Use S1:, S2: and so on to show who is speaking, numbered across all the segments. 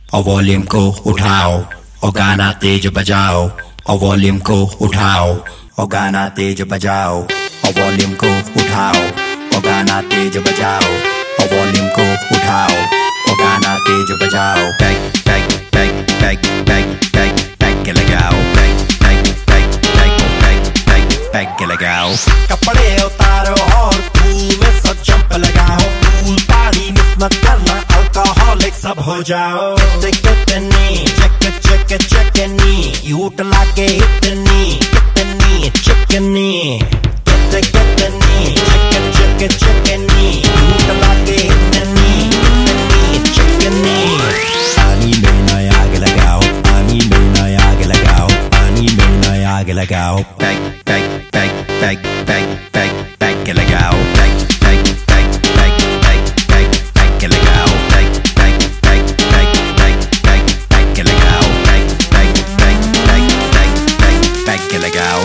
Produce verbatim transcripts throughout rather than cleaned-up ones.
S1: और वॉल्यूम को उठाओ और गाना तेज बजाओ, और वॉल्यूम को उठाओ और गाना तेज बजाओ, और वॉल्यूम को उठाओ और गाना तेज बजाओ, और वॉल्यूम को उठाओ और गाना तेज बजाओ। Peg peg peg peg peg peg peg के लगाओ, peg peg peg peg peg peg peg के लगाओ।
S2: कपड़े उतारो और पूल में सब जंप लगाओ, पूल पानी मिस मत करना, अल्कोहलिक सब हो जाओ। कितनी चक चक चकनी यूट लाके इतनी कितनी चिकनी, कितनी कितनी चक चक चकनी यूट लाके इतनी कितनी चिकनी। पानी में न आग लगाओ, पानी में न आग लगाओ, पानी में न आग लगाओ।
S1: Peg peg peg peg peg peg peg के लगाओ, peg peg peg peg peg peg peg के लगाओ, peg peg peg peg peg peg peg के लगाओ, peg peg peg peg peg peg peg के लगाओ।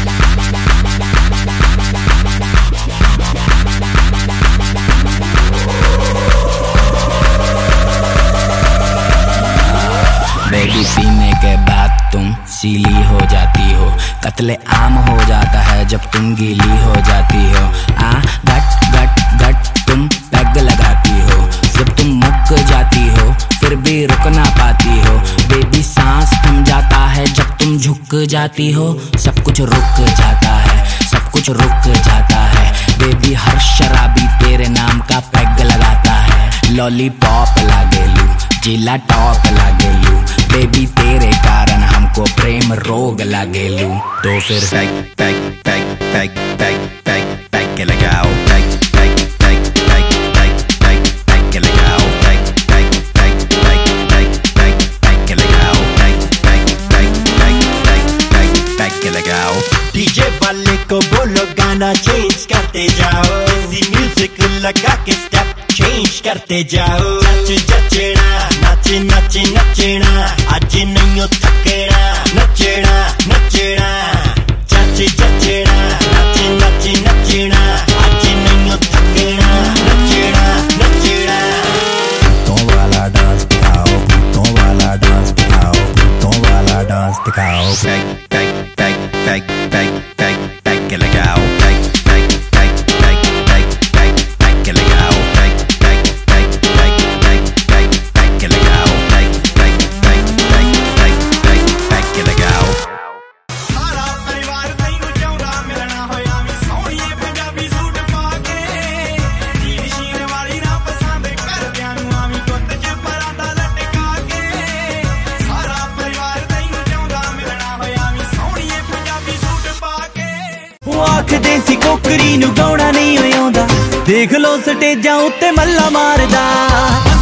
S3: बेबी पीने के बाद तुम सीली हो जाती हो, कत्ले आम हो जाता है जब तुम गीली हो जाती हो। आ गट गट गट तुम पैग लगाती हो, जब तुम मुक जाती हो फिर भी रुक ना पाती हो। बेबी सांस थम जाता है जब तुम झुक जाती हो, सब कुछ रुक जाता है, सब कुछ रुक जाता है। बेबी हर शराबी तेरे नाम का पैग लगाता है। लॉलीपॉप लागेलू, जिला टॉप लागेलू, बेबी तेरे कारण हमको प्रेम रोग लागेलू। तो फिर
S1: peg peg peg peg peg peg peg के लगाओ, peg peg peg peg peg peg peg के लगाओ, peg peg peg peg peg peg peg के लगाओ, peg peg peg peg peg peg peg के लगाओ।
S2: डीजे वाले को बोलो गाना चेंज करते जाओ, इसी म्यूजिक लगा के स्टेप चेंज करते जाओ। नच जचना नच नच नचना आज नहीं थकेना, नचना नचना चच जचना नच नच नचना आज नहीं थकेना, नचना नचना। भूतों वाला डांस दिखाओ, भूतों वाला डांस दिखाओ, भूतों वाला डांस दिखाओ।
S1: Peg peg peg peg peg peg peg के लगाओ, peg peg peg peg peg peg peg के लगाओ, peg peg peg peg peg peg peg के लगाओ, peg peg peg peg peg peg peg के लगाओ।
S2: सारा परिवार तैनू चाहुंदा मिलना होया वी सोहणीए पंजाबी सूट पाके, नील शीर वाली ना पसंद करदियां नू आवी गुੱਤ च परांदा लटका के। सारा परिवार तैनू चाहुंदा मिलना होया वी सोहणीए पंजाबी सूट पाके। ਉਹ ਆਖਦੇ ਸੀ ਕੋਕਰੀ ਨੂੰ ਗਾਉਣਾ ਨਹੀਂ ਆਉਂਦਾ, ਦੇਖ ਲੋ ਸਟੇਜਾਂ ਉੱਤੇ ਮੱਲਾ ਮਾਰਦਾ।